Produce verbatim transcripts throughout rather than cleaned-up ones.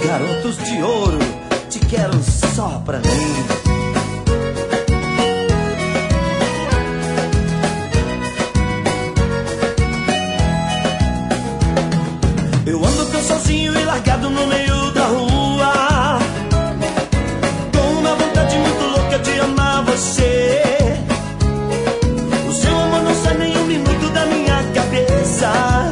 garotos de ouro, te quero só pra mim. Eu ando tão sozinho e largado no meio da rua, com uma vontade muito louca de amar você. O seu amor não sai nem um minuto da minha cabeça.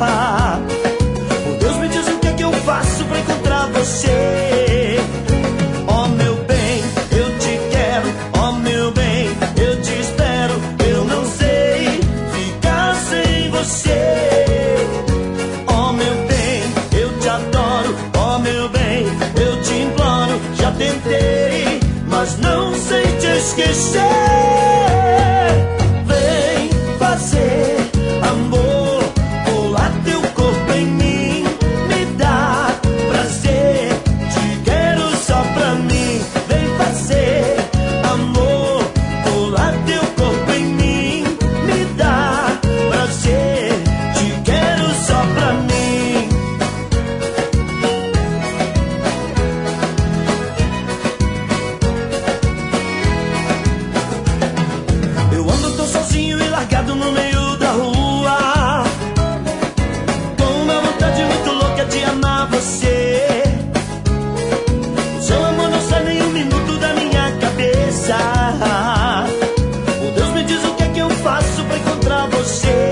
Oh Deus, me diz o que é que eu faço pra encontrar você. Oh meu bem, eu te quero. Oh meu bem, eu te espero. Eu não sei ficar sem você. Tentei, mas não sei te esquecer. Vem fazer amor, colar teu corpo em mim, me dá prazer, te quero só pra mim. Vem fazer amor, colar teu corpo em mim, me dá prazer, te quero só pra mim. Largado no meio da rua, com uma vontade muito louca de amar você. O seu amor não sai nem um minuto da minha cabeça. Oh Deus, me diz o que é que eu faço pra encontrar você.